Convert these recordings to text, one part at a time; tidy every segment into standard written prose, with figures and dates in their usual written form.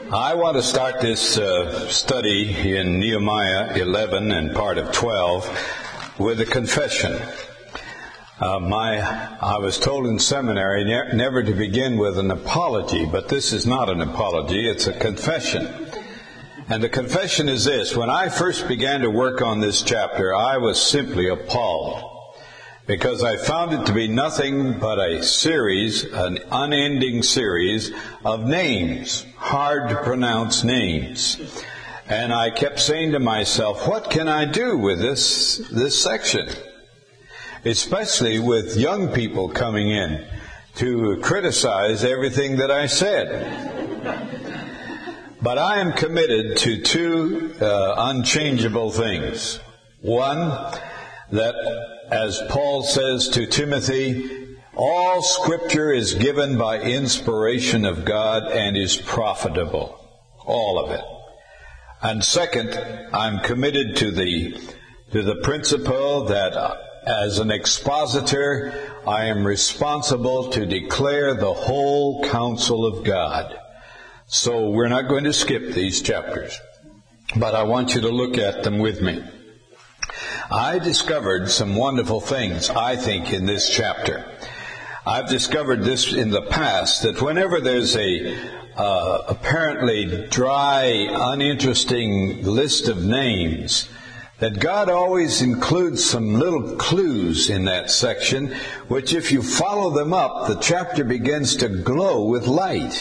I want to start this study in Nehemiah 11 and part of 12 with a confession. I was told in seminary never to begin with an apology, but this is not an apology, it's a confession. And the confession is this: when I first began to work on this chapter, I was simply appalled, because I found it to be nothing but a series, an unending series of names, hard to pronounce names. And I kept saying to myself, what can I do with this section? Especially with young people coming in to criticize everything that I said. But I am committed to two unchangeable things. One, that as Paul says to Timothy, all Scripture is given by inspiration of God and is profitable. All of it. And second, I'm committed to the principle that as an expositor, I am responsible to declare the whole counsel of God. So we're not going to skip these chapters, but I want you to look at them with me. I discovered some wonderful things, I think, in this chapter. I've discovered this in the past, that whenever there's a apparently dry, uninteresting list of names, that God always includes some little clues in that section, which if you follow them up, the chapter begins to glow with light.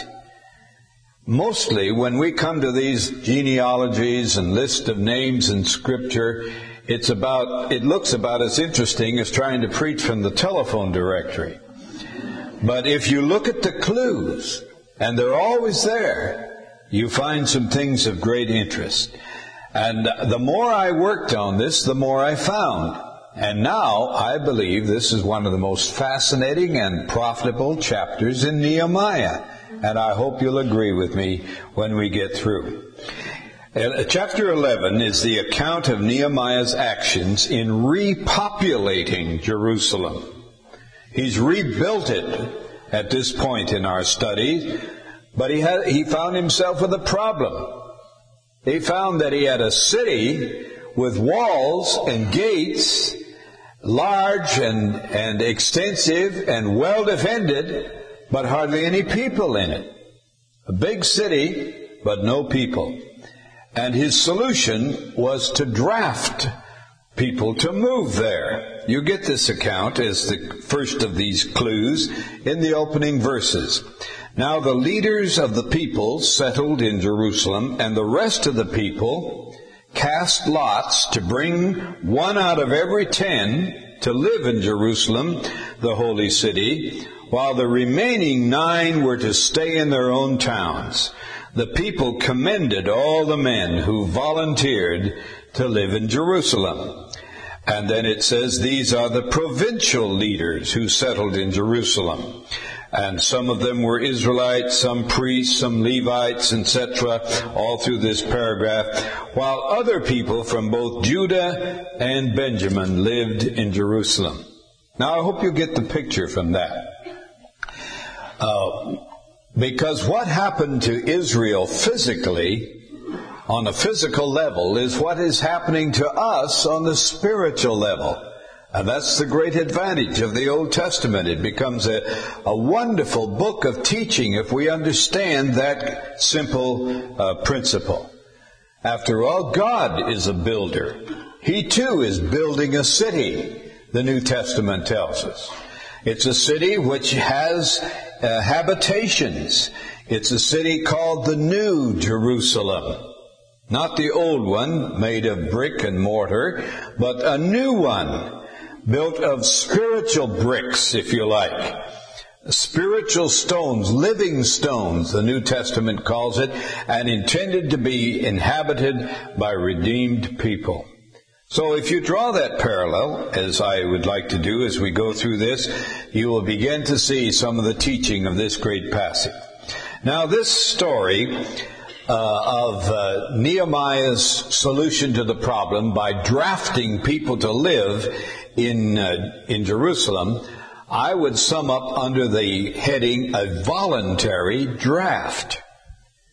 Mostly, when we come to these genealogies and list of names in Scripture, it looks about as interesting as trying to preach from the telephone directory. But if you look at the clues, and they're always there, you find some things of great interest. And the more I worked on this, the more I found. And now I believe this is one of the most fascinating and profitable chapters in Nehemiah. And I hope you'll agree with me when we get through. Chapter 11 is the account of Nehemiah's actions in repopulating Jerusalem. He's rebuilt it at this point in our study, but he found himself with a problem. He found that he had a city with walls and gates, large and extensive and well defended, but hardly any people in it. A big city, but no people. And his solution was to draft people to move there. You get this account as the first of these clues in the opening verses. Now the leaders of the people settled in Jerusalem, and the rest of the people cast lots to bring one out of every 10 to live in Jerusalem, the holy city, while the remaining 9 were to stay in their own towns. The people commended all the men who volunteered to live in Jerusalem. And then it says these are the provincial leaders who settled in Jerusalem. And some of them were Israelites, some priests, some Levites, etc., all through this paragraph, while other people from both Judah and Benjamin lived in Jerusalem. Now I hope you get the picture from that. Because what happened to Israel physically, on a physical level, is what is happening to us on the spiritual level. And that's the great advantage of the Old Testament. It becomes a wonderful book of teaching if we understand that simple principle. After all, God is a builder. He too is building a city, the New Testament tells us. It's a city which has habitations. It's a city called the New Jerusalem. Not the old one, made of brick and mortar, but a new one, built of spiritual bricks, if you like. Spiritual stones, living stones, the New Testament calls it, and intended to be inhabited by redeemed people. So if you draw that parallel, as I would like to do as we go through this, you will begin to see some of the teaching of this great passage. Now this story of Nehemiah's solution to the problem by drafting people to live in Jerusalem, I would sum up under the heading, a voluntary draft.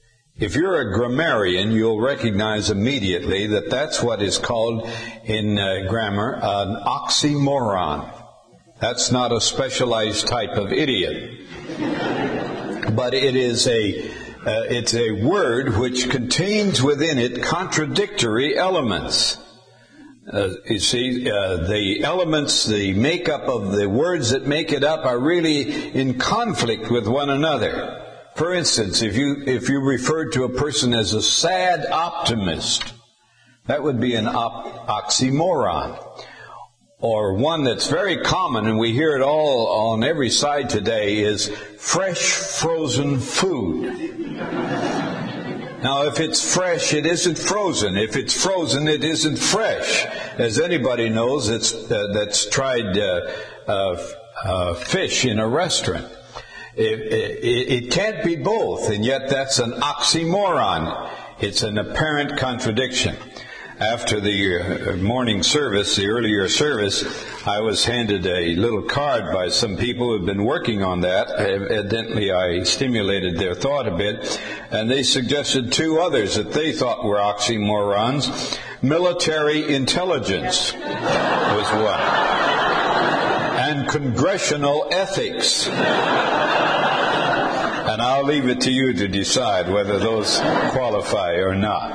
If you're a grammarian, you'll recognize immediately that that's what is called in grammar an oxymoron. That's not a specialized type of idiot. But it is it's a word which contains within it contradictory elements. You see, the elements, the makeup of the words that make it up are really in conflict with one another. For instance, if you referred to a person as a sad optimist, that would be an oxymoron. Or one that's very common, and we hear it all on every side today, is fresh frozen food. Now, if it's fresh, it isn't frozen. If it's frozen, it isn't fresh. As anybody knows that's tried fish in a restaurant. It can't be both, and yet that's an oxymoron. It's an apparent contradiction. After the morning service, the earlier service, I was handed a little card by some people who had been working on that. Evidently, I stimulated their thought a bit, and they suggested two others that they thought were oxymorons. Military intelligence was one, and congressional ethics. And I'll leave it to you to decide whether those qualify or not.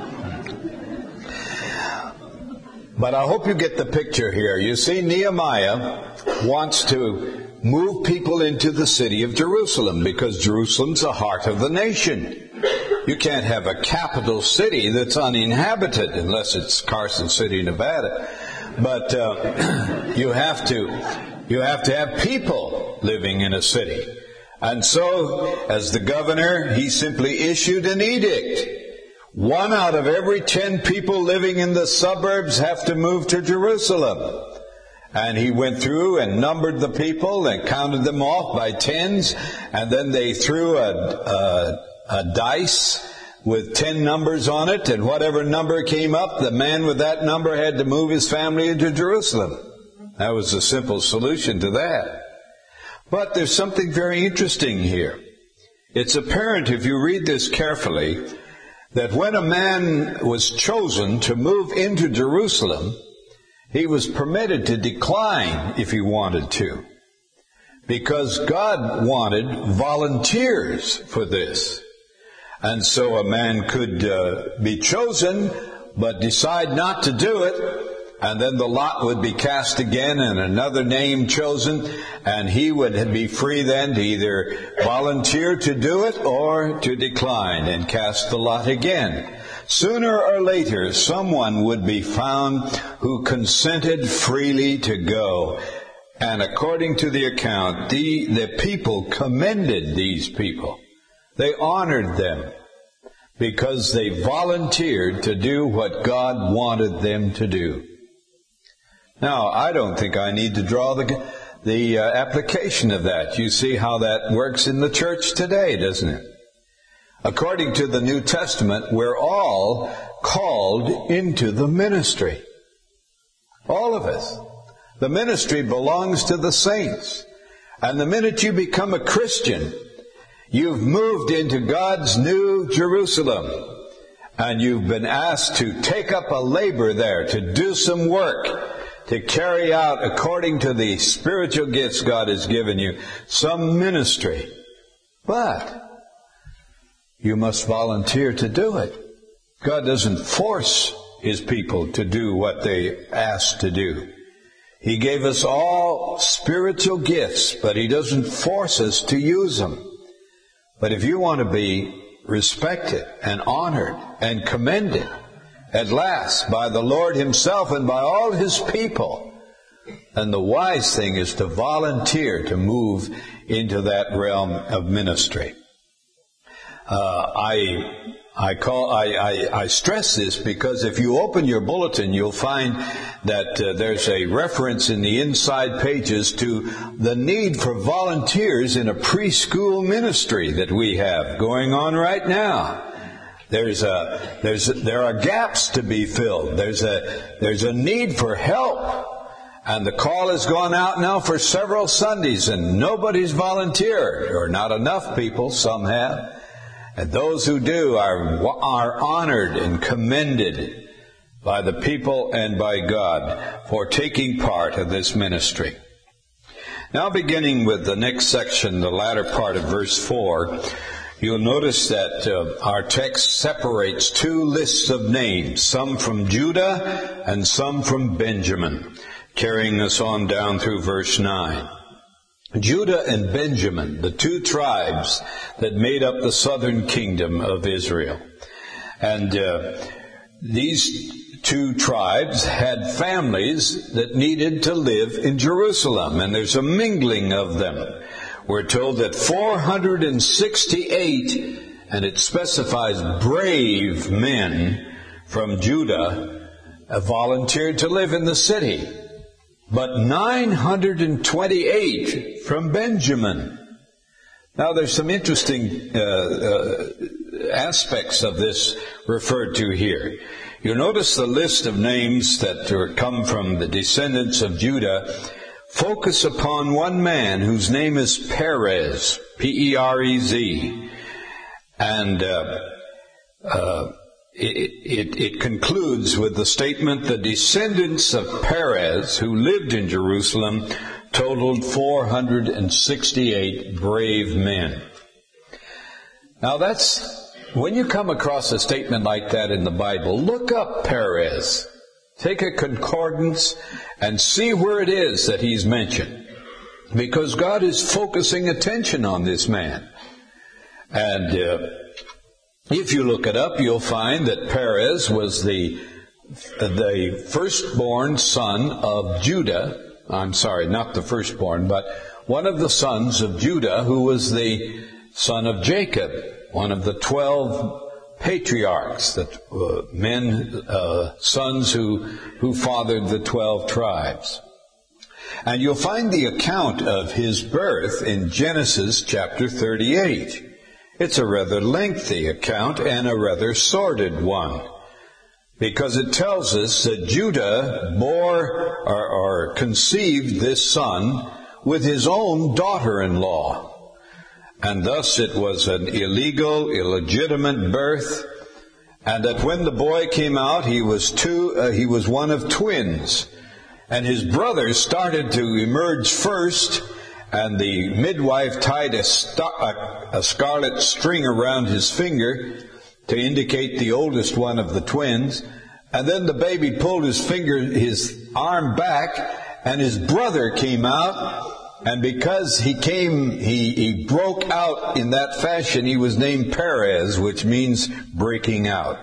But I hope you get the picture here. You see, Nehemiah wants to move people into the city of Jerusalem because Jerusalem's the heart of the nation. You can't have a capital city that's uninhabited unless it's Carson City, Nevada. But you have to have people living in a city. And so, as the governor, he simply issued an edict. 1 out of every 10 people living in the suburbs have to move to Jerusalem. And he went through and numbered the people and counted them off by tens. And then they threw a dice with 10 numbers on it. And whatever number came up, the man with that number had to move his family into Jerusalem. That was a simple solution to that. But there's something very interesting here. It's apparent, if you read this carefully, that when a man was chosen to move into Jerusalem, he was permitted to decline if he wanted to, because God wanted volunteers for this. And so a man could be chosen, but decide not to do it, and then the lot would be cast again and another name chosen, and he would be free then to either volunteer to do it or to decline and cast the lot again. Sooner or later, someone would be found who consented freely to go. And according to the account, the people commended these people. They honored them because they volunteered to do what God wanted them to do. Now, I don't think I need to draw the application of that. You see how that works in the church today, doesn't it? According to the New Testament, we're all called into the ministry. All of us. The ministry belongs to the saints. And the minute you become a Christian, you've moved into God's new Jerusalem. And you've been asked to take up a labor there, to do some work, to carry out, according to the spiritual gifts God has given you, some ministry. But you must volunteer to do it. God doesn't force His people to do what they ask to do. He gave us all spiritual gifts, but He doesn't force us to use them. But if you want to be respected and honored and commended at last by the Lord Himself and by all His people, then the wise thing is to volunteer to move into that realm of ministry. I stress this because if you open your bulletin, you'll find that there's a reference in the inside pages to the need for volunteers in a preschool ministry that we have going on right now. There are gaps to be filled. There's a need for help. And the call has gone out now for several Sundays and nobody's volunteered, or not enough people, some have. And those who do are honored and commended by the people and by God for taking part in this ministry. Now beginning with the next section, the latter part of verse 4, you'll notice that our text separates two lists of names, some from Judah and some from Benjamin, carrying us on down through verse 9. Judah and Benjamin, the two tribes that made up the southern kingdom of Israel. And these two tribes had families that needed to live in Jerusalem, and there's a mingling of them. We're told that 468, and it specifies brave men from Judah, volunteered to live in the city. But 928 from Benjamin. Now there's some interesting aspects of this referred to here. You'll notice the list of names that come from the descendants of Judah focus upon one man whose name is Perez, P-E-R-E-Z. And it concludes with the statement, the descendants of Perez who lived in Jerusalem totaled 468 brave men. Now when you come across a statement like that in the Bible, look up Perez. Take a concordance and see where it is that he's mentioned. Because God is focusing attention on this man. And if you look it up, you'll find that Perez was the firstborn son of Judah. I'm sorry, not the firstborn, but one of the sons of Judah, who was the son of Jacob, one of the 12 patriarchs, sons who fathered the 12 tribes. And you'll find the account of his birth in Genesis chapter 38. It's a rather lengthy account and a rather sordid one, because it tells us that Judah bore or conceived this son with his own daughter-in-law. And thus it was an illegal, illegitimate birth, and that when the boy came out, he was one of twins. And his brothers started to emerge first, and the midwife tied a scarlet string around his finger to indicate the oldest one of the twins. And then the baby pulled his arm back, and his brother came out. And because he broke out in that fashion, he was named Perez, which means breaking out.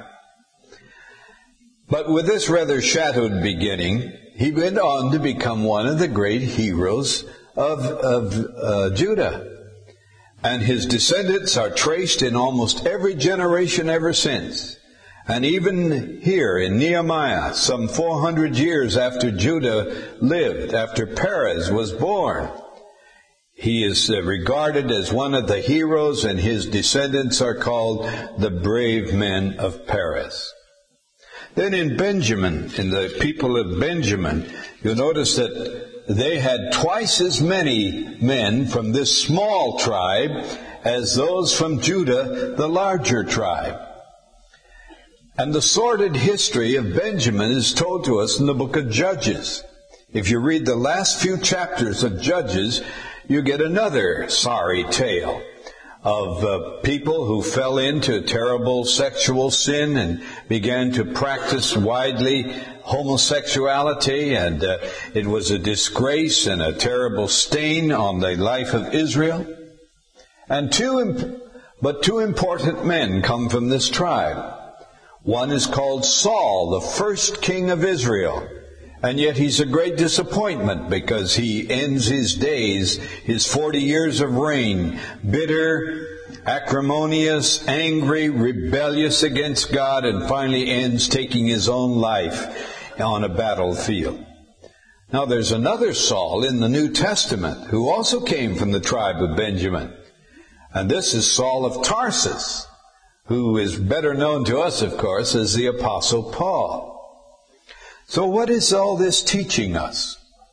But with this rather shadowed beginning, he went on to become one of the great heroes of Judah. And his descendants are traced in almost every generation ever since. And even here in Nehemiah, some 400 years after Judah lived, after Perez was born, he is regarded as one of the heroes, and his descendants are called the brave men of Perez. Then in Benjamin, in the people of Benjamin, you'll notice that they had twice as many men from this small tribe as those from Judah, the larger tribe. And the sordid history of Benjamin is told to us in the book of Judges. If you read the last few chapters of Judges, you get another sorry tale of people who fell into terrible sexual sin and began to practice widely homosexuality, and it was a disgrace and a terrible stain on the life of Israel. And two important men come from this tribe. One is called Saul, the first king of Israel. And yet he's a great disappointment, because he ends his days, his 40 years of reign, bitter, acrimonious, angry, rebellious against God, and finally ends taking his own life on a battlefield. Now there's another Saul in the New Testament who also came from the tribe of Benjamin. And this is Saul of Tarsus, who is better known to us, of course, as the Apostle Paul. So what is all this teaching us?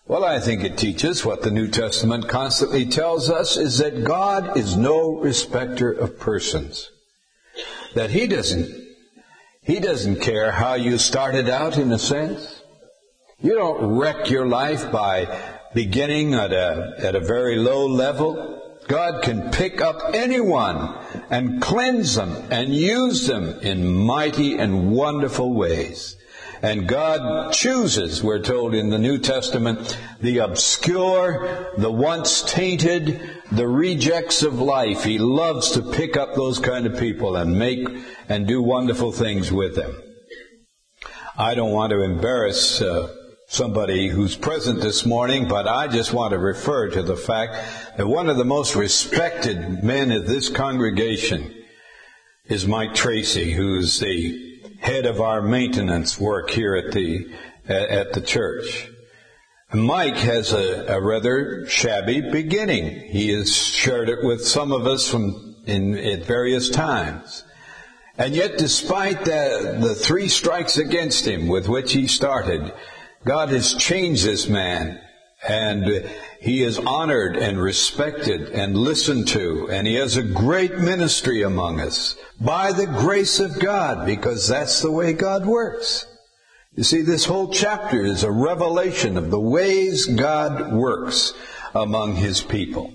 Well, I think it teaches what the New Testament constantly tells us, is that God is no respecter of persons. That He doesn't care how you started out, in a sense. You don't wreck your life by beginning at a very low level. God can pick up anyone and cleanse them and use them in mighty and wonderful ways. And God chooses, we're told in the New Testament, the obscure, the once tainted, the rejects of life. He loves to pick up those kind of people and make and do wonderful things with them. I don't want to embarrass somebody who's present this morning, but I just want to refer to the fact that one of the most respected men of this congregation is Mike Tracy, who's the head of our maintenance work here at the church. Mike has a rather shabby beginning. He has shared it with some of us at various times. And yet, despite the 3 strikes against him with which he started, God has changed this man, and he is honored and respected and listened to, and he has a great ministry among us by the grace of God, because that's the way God works. You see, this whole chapter is a revelation of the ways God works among His people.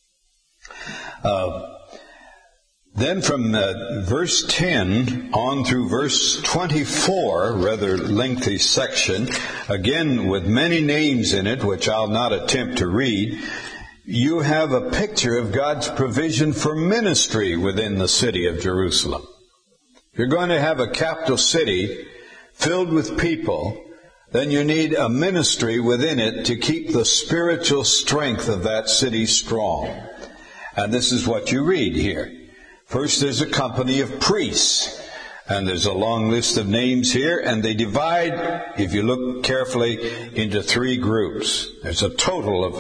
Then from verse 10 on through verse 24, rather lengthy section, again with many names in it, which I'll not attempt to read, you have a picture of God's provision for ministry within the city of Jerusalem. If you're going to have a capital city filled with people, then you need a ministry within it to keep the spiritual strength of that city strong. And this is what you read here. First, there's a company of priests, and there's a long list of names here, and they divide, if you look carefully, into 3 groups. There's a total of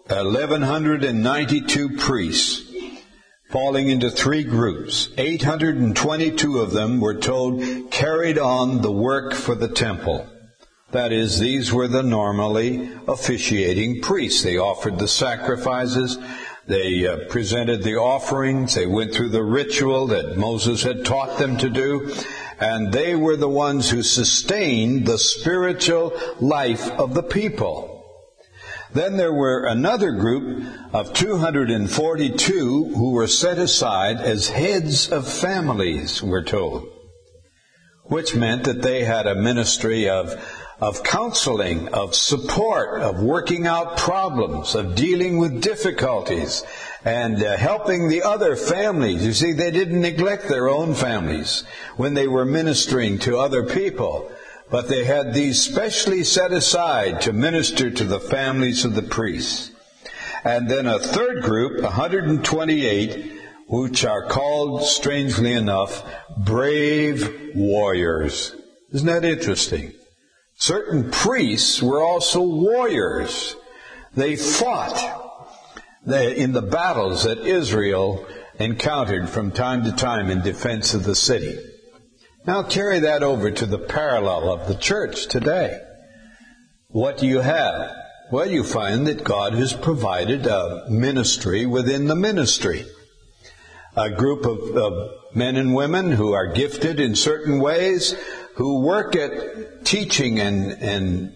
1,192 priests, falling into 3 groups. 822 of them, we're told, carried on the work for the temple. That is, these were the normally officiating priests. They offered the sacrifices. They presented the offerings. They went through the ritual that Moses had taught them to do. And they were the ones who sustained the spiritual life of the people. Then there were another group of 242 who were set aside as heads of families, we're told. Which meant that they had a ministry of counseling, of support, of working out problems, of dealing with difficulties, and helping the other families. You see, they didn't neglect their own families when they were ministering to other people, but they had these specially set aside to minister to the families of the priests. And then a third group, 128, which are called, strangely enough, brave warriors. Isn't that interesting? Certain priests were also warriors. They fought in the battles that Israel encountered from time to time in defense of the city. Now carry that over to the parallel of the church today. What do you have? Well, you find that God has provided a ministry within the ministry. A group of men and women who are gifted in certain ways, who work at teaching and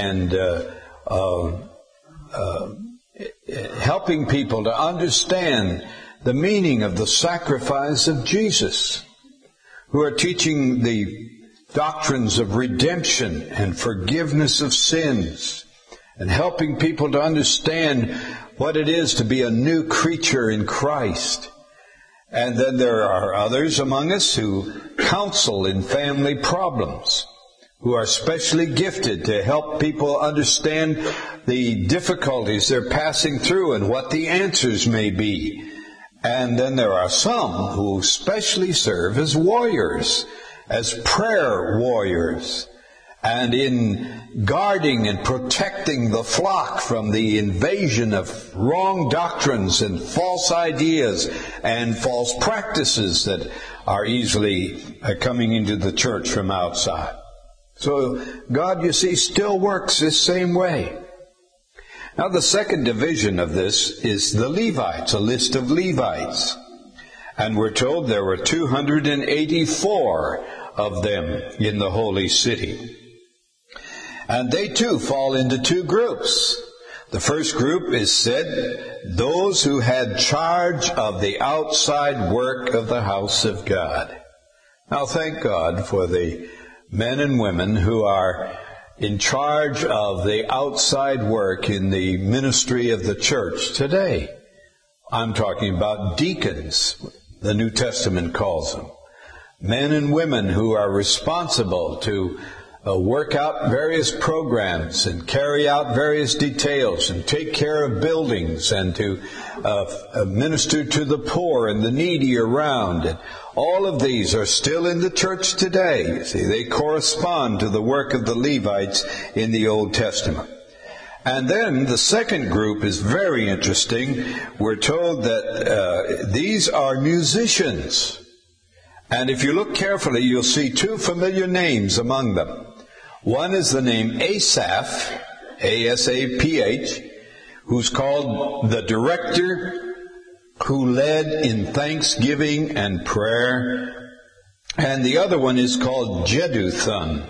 helping people to understand the meaning of the sacrifice of Jesus, who are teaching the doctrines of redemption and forgiveness of sins, and helping people to understand what it is to be a new creature in Christ. And then there are others among us who counsel in family problems, who are specially gifted to help people understand the difficulties they're passing through and what the answers may be. And then there are some who specially serve as warriors, as prayer warriors, and in guarding and protecting the flock from the invasion of wrong doctrines and false ideas and false practices that are easily coming into the church from outside. So God, you see, still works this same way. Now the second division of this is the Levites, a list of Levites. And we're told there were 284 of them in the holy city. And they too fall into two groups. The first group is said, those who had charge of the outside work of the house of God. Now thank God for the men and women who are in charge of the outside work in the ministry of the church today. I'm talking about deacons, the New Testament calls them. Men and women who are responsible to work out various programs and carry out various details and take care of buildings and to minister to the poor and the needy around. And all of these are still in the church today. You see, they correspond to the work of the Levites in the Old Testament. And then the second group is very interesting. We're told that these are musicians. And if you look carefully, you'll see two familiar names among them. One is the name Asaph, A-S-A-P-H, who's called the director who led in thanksgiving and prayer. And the other one is called Jeduthun.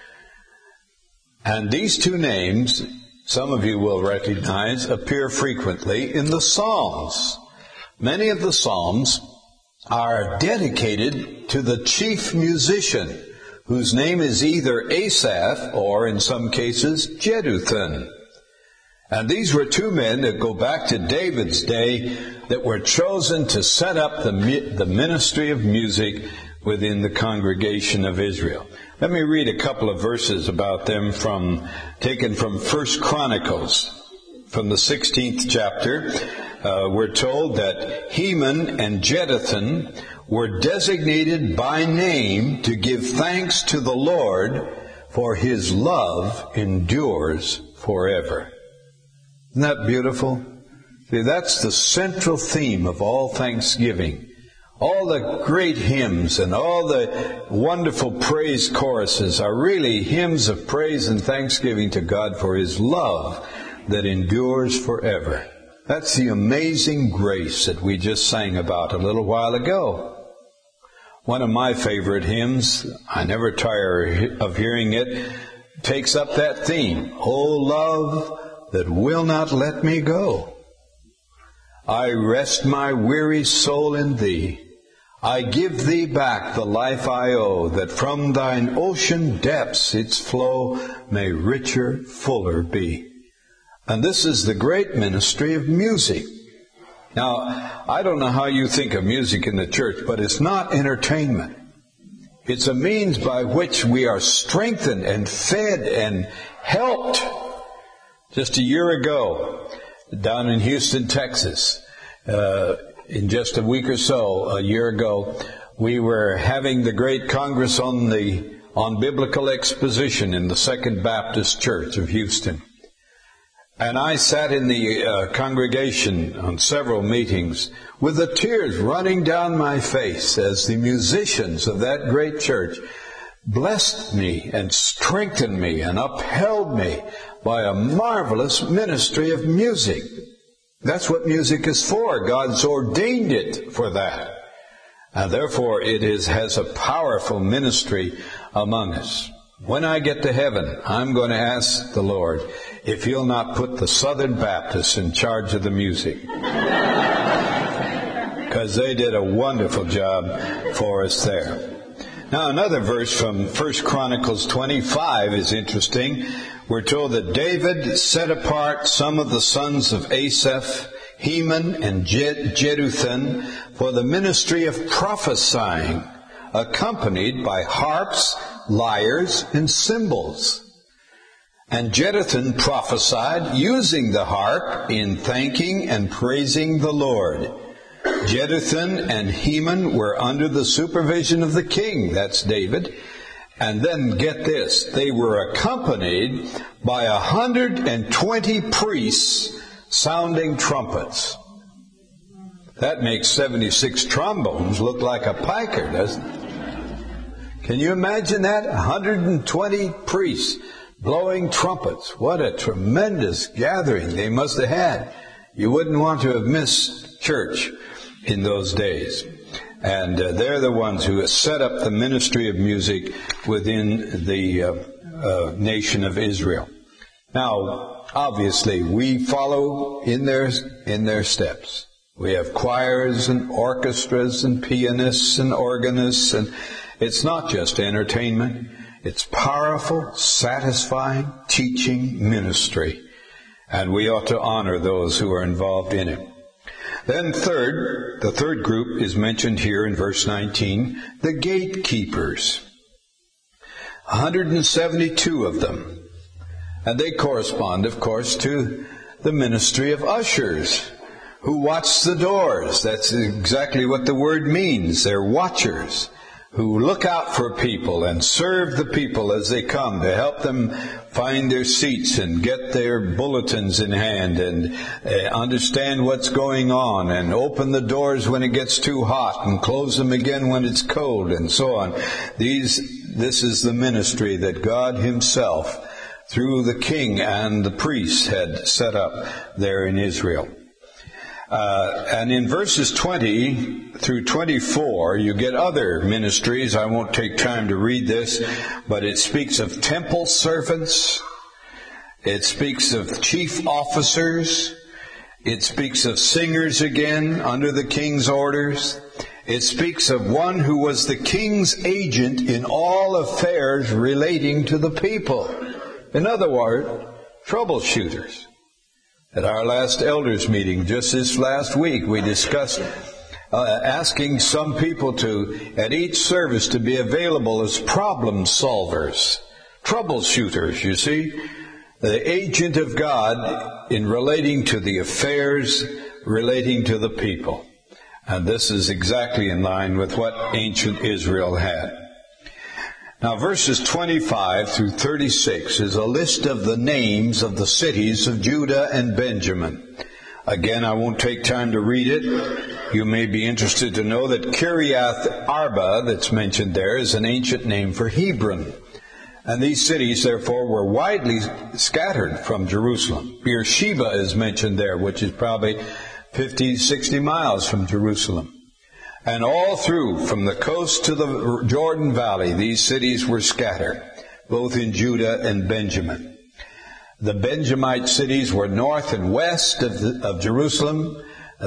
And these two names, some of you will recognize, appear frequently in the Psalms. Many of the Psalms are dedicated to the chief musician, whose name is either Asaph or, in some cases, Jeduthun. And these were two men that go back to David's day that were chosen to set up the ministry of music within the congregation of Israel. Let me read a couple of verses about them taken from 1 Chronicles, from the 16th chapter. We're told that Heman and Jeduthun were designated by name to give thanks to the Lord, for his love endures forever. Isn't that beautiful? See, that's the central theme of all Thanksgiving. All the great hymns and all the wonderful praise choruses are really hymns of praise and thanksgiving to God for his love that endures forever. That's the amazing grace that we just sang about a little while ago. One of my favorite hymns, I never tire of hearing it, takes up that theme. O love that will not let me go. I rest my weary soul in thee. I give thee back the life I owe, that from thine ocean depths its flow may richer, fuller be. And this is the great ministry of music. Now, I don't know how you think of music in the church, but it's not entertainment. It's a means by which we are strengthened and fed and helped. Just a year ago, down in Houston, Texas, in just a week or so, a year ago, we were having the great Congress on Biblical Exposition in the Second Baptist Church of Houston. And I sat in the congregation on several meetings with the tears running down my face as the musicians of that great church blessed me and strengthened me and upheld me by a marvelous ministry of music. That's what music is for. God's ordained it for that. And therefore it has a powerful ministry among us. When I get to heaven, I'm going to ask the Lord if he'll not put the Southern Baptists in charge of the music. Because they did a wonderful job for us there. Now another verse from 1 Chronicles 25 is interesting. We're told that David set apart some of the sons of Asaph, Heman and Jeduthun, for the ministry of prophesying, accompanied by harps, lyres, and cymbals. And Jeduthun prophesied using the harp in thanking and praising the Lord. Jeduthun and Heman were under the supervision of the king, that's David. And then get this, they were accompanied by 120 priests sounding trumpets. That makes 76 trombones look like a piker, doesn't it? Can you imagine that? 120 priests blowing trumpets. What a tremendous gathering they must have had. You wouldn't want to have missed church in those days. And they're the ones who set up the ministry of music within the nation of Israel. Now, obviously, we follow in their steps. We have choirs and orchestras and pianists and organists, and it's not just entertainment. It's powerful, satisfying, teaching ministry. And we ought to honor those who are involved in it. Then the third group is mentioned here in verse 19, the gatekeepers. 172 of them. And they correspond, of course, to the ministry of ushers, who watch the doors. That's exactly what the word means. They're watchers who look out for people and serve the people as they come to help them find their seats and get their bulletins in hand and understand what's going on and open the doors when it gets too hot and close them again when it's cold and so on. This is the ministry that God Himself, through the king and the priests, had set up there in Israel. And in verses 20 through 24, you get other ministries. I won't take time to read this, but it speaks of temple servants. It speaks of chief officers. It speaks of singers again under the king's orders. It speaks of one who was the king's agent in all affairs relating to the people. In other words, troubleshooters. At our last elders meeting, just this last week, we discussed asking some people at each service, to be available as problem solvers, troubleshooters, you see, the agent of God in relating to the affairs relating to the people. And this is exactly in line with what ancient Israel had. Now, verses 25 through 36 is a list of the names of the cities of Judah and Benjamin. Again, I won't take time to read it. You may be interested to know that Kiriath Arba, that's mentioned there, is an ancient name for Hebron. And these cities, therefore, were widely scattered from Jerusalem. Beersheba is mentioned there, which is probably 50, 60 miles from Jerusalem. And all through, from the coast to the Jordan Valley, these cities were scattered, both in Judah and Benjamin. The Benjamite cities were north and west of Jerusalem.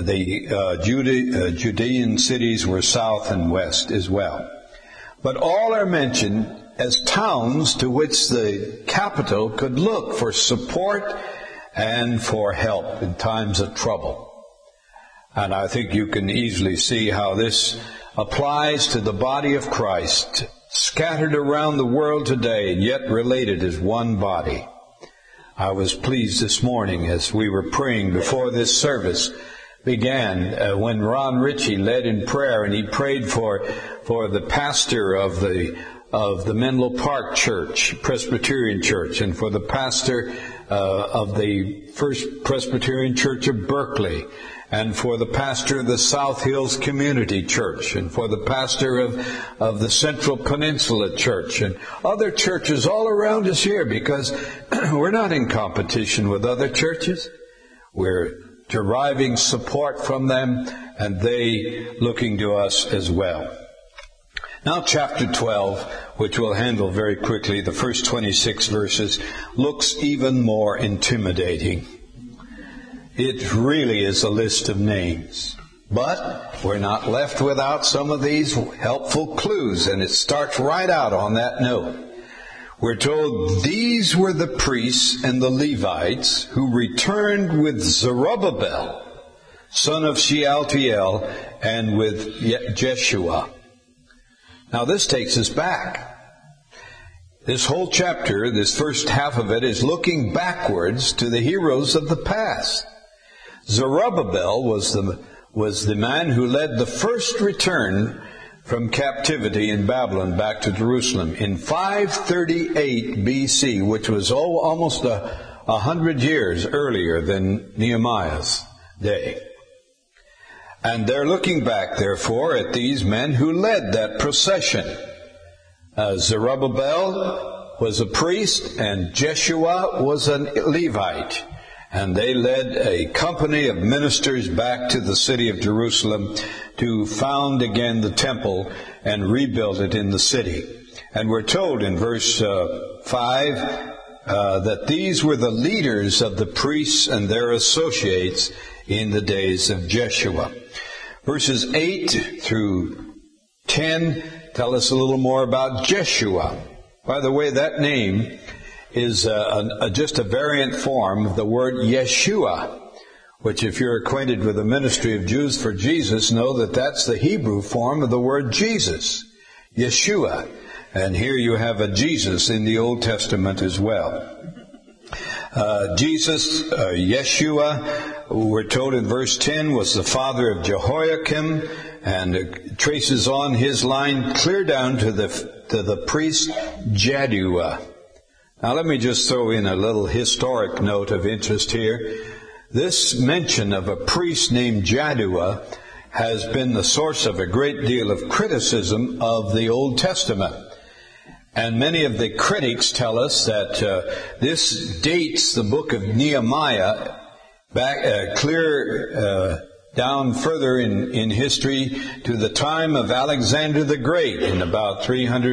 The Judean cities were south and west as well. But all are mentioned as towns to which the capital could look for support and for help in times of trouble. And I think you can easily see how this applies to the body of Christ, scattered around the world today, and yet related as one body. I was pleased this morning as we were praying before this service began, when Ron Ritchie led in prayer, and he prayed for the pastor of the Menlo Park Church, Presbyterian Church, and for the pastor of the First Presbyterian Church of Berkeley, and for the pastor of the South Hills Community Church, and for the pastor of the Central Peninsula Church, and other churches all around us here, because we're not in competition with other churches. We're deriving support from them, and they looking to us as well. Now chapter 12, which we'll handle very quickly, the first 26 verses, looks even more intimidating. It really is a list of names. But we're not left without some of these helpful clues, and it starts right out on that note. We're told these were the priests and the Levites who returned with Zerubbabel, son of Shealtiel, and with Jeshua. Now this takes us back. This whole chapter, this first half of it, is looking backwards to the heroes of the past. Zerubbabel was the man who led the first return from captivity in Babylon back to Jerusalem in 538 BC, which was almost 100 years earlier than Nehemiah's day. And they're looking back, therefore, at these men who led that procession. Zerubbabel was a priest and Jeshua was a Levite. And they led a company of ministers back to the city of Jerusalem to found again the temple and rebuild it in the city. And we're told in verse 5 that these were the leaders of the priests and their associates in the days of Jeshua. Verses 8 through 10 tell us a little more about Jeshua. By the way, that name is just a variant form of the word Yeshua, which if you're acquainted with the ministry of Jews for Jesus, know that that's the Hebrew form of the word Jesus, Yeshua. And here you have a Jesus in the Old Testament as well. Jesus, Yeshua, we're told in verse 10, was the father of Jehoiakim, and it traces on his line clear down to the priest Jaddua. Now let me just throw in a little historic note of interest here. This mention of a priest named Jaddua has been the source of a great deal of criticism of the Old Testament. And many of the critics tell us that this dates the book of Nehemiah back clear down further in history to the time of Alexander the Great in about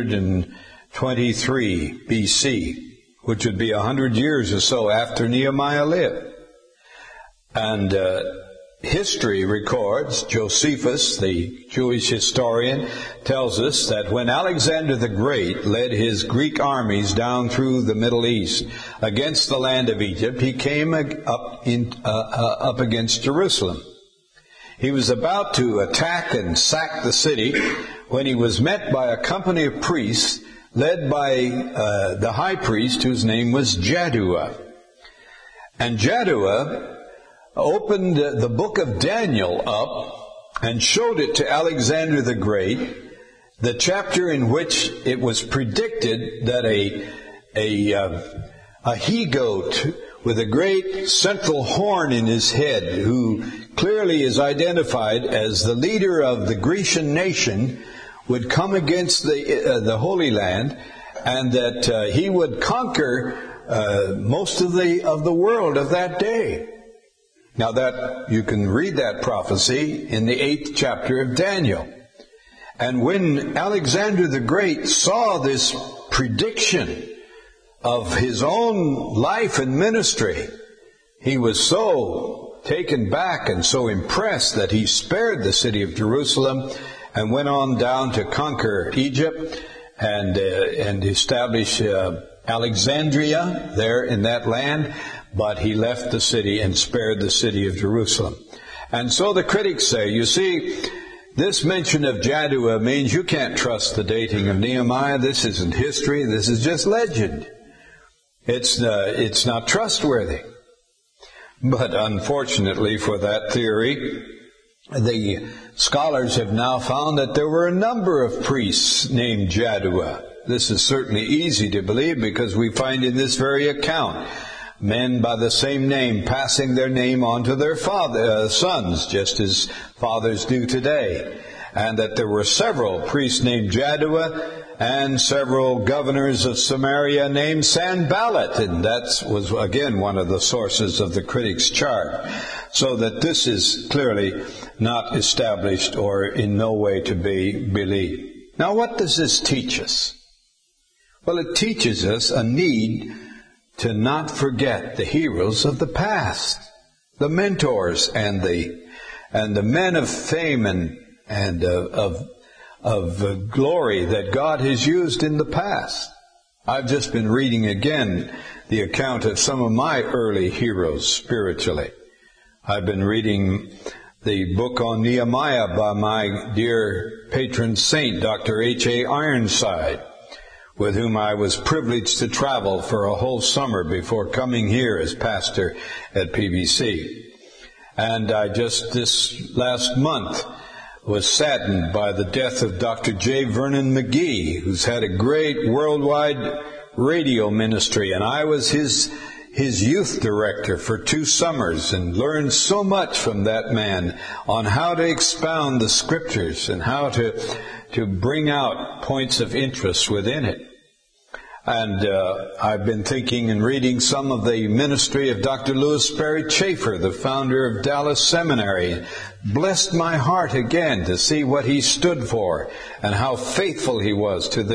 323 BC. Which would be 100 years or so after Nehemiah lived. And history records, Josephus, the Jewish historian, tells us that when Alexander the Great led his Greek armies down through the Middle East against the land of Egypt, he came up against Jerusalem. He was about to attack and sack the city when he was met by a company of priests led by the high priest whose name was Jaddua. And Jaddua opened the book of Daniel up and showed it to Alexander the Great, the chapter in which it was predicted that a he-goat with a great central horn in his head, who clearly is identified as the leader of the Grecian nation, would come against the Holy Land, and that he would conquer most of the world of that day. Now that you can read that prophecy in the 8th chapter of Daniel. And when Alexander the Great saw this prediction of his own life and ministry, he was so taken back and so impressed that he spared the city of Jerusalem and went on down to conquer Egypt and establish Alexandria there in that land, but he left the city and spared the city of Jerusalem. And so the critics say, you see, this mention of Jaddua means you can't trust the dating of Nehemiah. This isn't history. This is just legend. It's not trustworthy. But unfortunately for that theory, the scholars have now found that there were a number of priests named Jaddua. This is certainly easy to believe because we find in this very account men by the same name passing their name on to their sons, just as fathers do today. And that there were several priests named Jaddua and several governors of Samaria named Sanballat. And that was, again, one of the sources of the critics' charge. So that this is clearly not established or in no way to be believed. Now, what does this teach us? Well, it teaches us a need to not forget the heroes of the past, the mentors and the men of fame and of glory that God has used in the past. I've just been reading again the account of some of my early heroes spiritually. I've been reading the book on Nehemiah by my dear patron saint, Dr. H.A. Ironside, with whom I was privileged to travel for a whole summer before coming here as pastor at PBC. And I just this last month was saddened by the death of Dr. J. Vernon McGee, who's had a great worldwide radio ministry, and I was his youth director for 2 summers and learned so much from that man on how to expound the scriptures and how to bring out points of interest within it. And I've been thinking and reading some of the ministry of Dr. Lewis Sperry Chafer, the founder of Dallas Seminary. Blessed my heart again to see what he stood for and how faithful he was to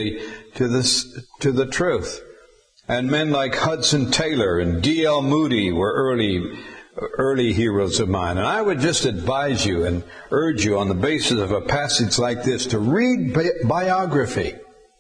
the truth. And men like Hudson Taylor and D.L. Moody were early heroes of mine. And I would just advise you and urge you on the basis of a passage like this to read biography.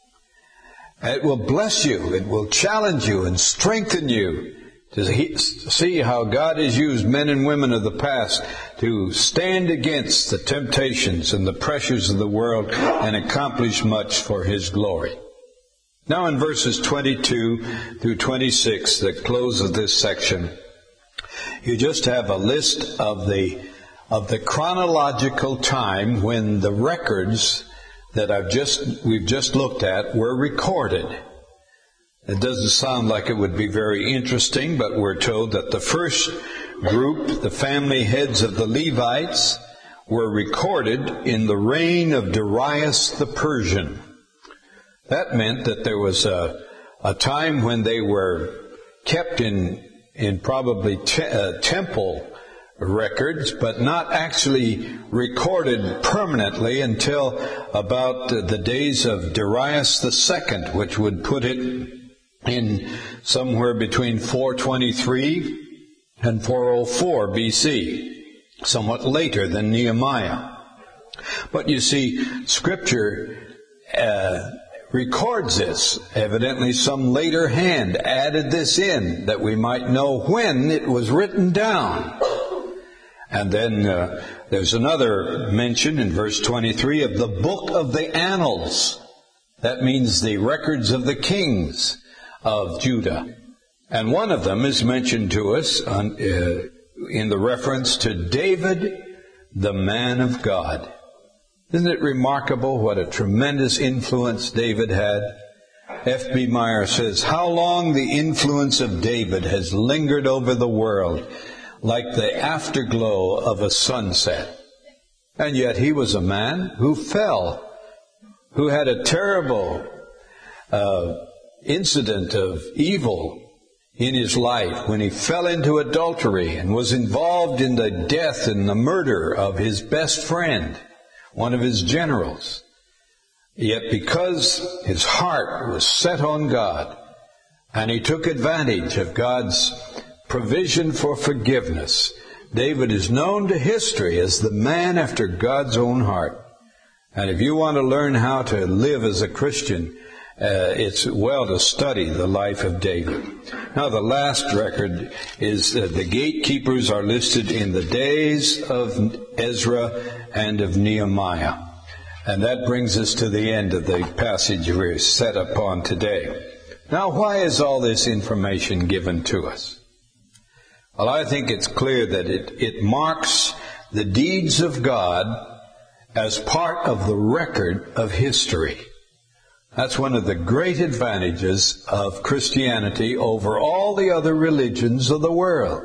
It will bless you. It will challenge you and strengthen you to see how God has used men and women of the past to stand against the temptations and the pressures of the world and accomplish much for His glory. Now in verses 22 through 26, the close of this section, you just have a list of the chronological time when the records that we've just looked at were recorded. It doesn't sound like it would be very interesting, but we're told that the first group, the family heads of the Levites, were recorded in the reign of Darius the Persian. That meant that there was a time when they were kept in probably temple records, but not actually recorded permanently until about the days of Darius II, which would put it in somewhere between 423 and 404 BC, somewhat later than Nehemiah. But you see, Scripture records this. Evidently some later hand added this in that we might know when it was written down. And then there's another mention in verse 23 of the book of the annals. That means the records of the kings of Judah. And one of them is mentioned to us in the reference to David, the man of God. Isn't it remarkable what a tremendous influence David had? F.B. Meyer says, how long the influence of David has lingered over the world, like the afterglow of a sunset. And yet he was a man who fell, who had a terrible incident of evil in his life when he fell into adultery and was involved in the death and the murder of his best friend, one of his generals. Yet because his heart was set on God and he took advantage of God's provision for forgiveness, David is known to history as the man after God's own heart. And if you want to learn how to live as a Christian, it's well to study the life of David. Now the last record is the gatekeepers are listed in the days of Ezra and of Nehemiah. And that brings us to the end of the passage we're set upon today. Now why is all this information given to us? Well, I think it's clear that it marks the deeds of God as part of the record of history. That's one of the great advantages of Christianity over all the other religions of the world.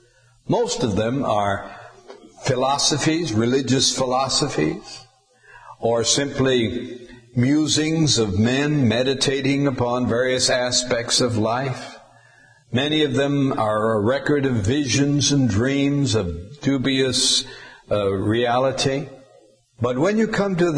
Most of them are philosophies, religious philosophies, or simply musings of men meditating upon various aspects of life. Many of them are a record of visions and dreams of dubious reality. But when you come to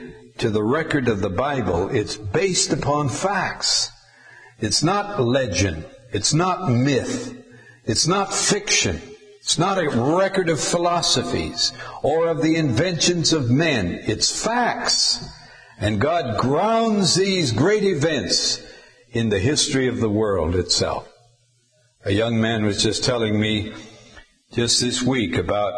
the record of the Bible, it's based upon facts. It's not legend. It's not myth. It's not fiction. It's not a record of philosophies or of the inventions of men. It's facts. And God grounds these great events in the history of the world itself. A young man was just telling me just this week about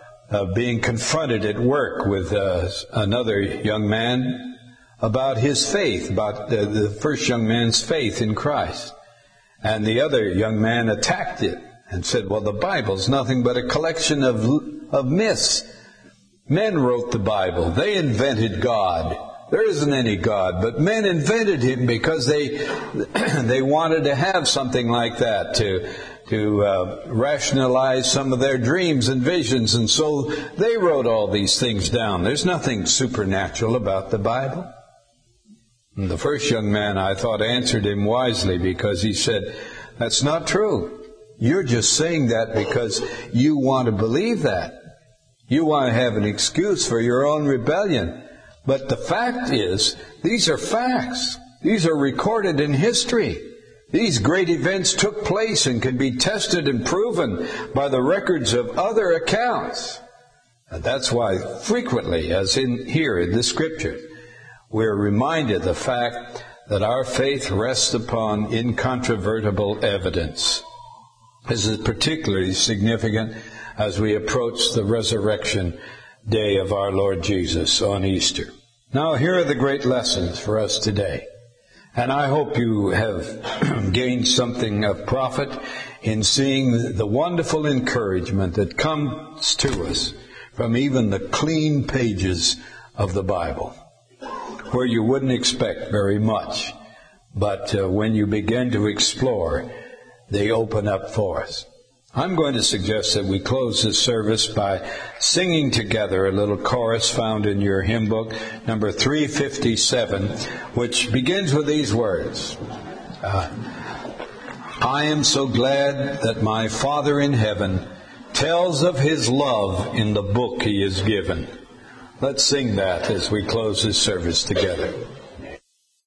being confronted at work with another young man about his faith, about the first young man's faith in Christ. And the other young man attacked it and said, well, the Bible's nothing but a collection of myths. Men wrote the Bible. They invented God. There isn't any God, but men invented Him because they wanted to have something like that to rationalize some of their dreams and visions, and so they wrote all these things down. There's nothing supernatural about the Bible. And the first young man, I thought, answered him wisely, because he said, "That's not true. You're just saying that because you want to believe that. You want to have an excuse for your own rebellion. But the fact is, these are facts. These are recorded in history. These great events took place and can be tested and proven by the records of other accounts." And that's why frequently, as in here in the Scripture, we're reminded of the fact that our faith rests upon incontrovertible evidence. This is particularly significant as we approach the resurrection day of our Lord Jesus on Easter. Now, here are the great lessons for us today. And I hope you have gained something of profit in seeing the wonderful encouragement that comes to us from even the clean pages of the Bible, where you wouldn't expect very much. But when you begin to explore, they open up for us. I'm going to suggest that we close this service by singing together a little chorus found in your hymn book, number 357, which begins with these words. I am so glad that my Father in heaven tells of his love in the book he has given. Let's sing that as we close this service together.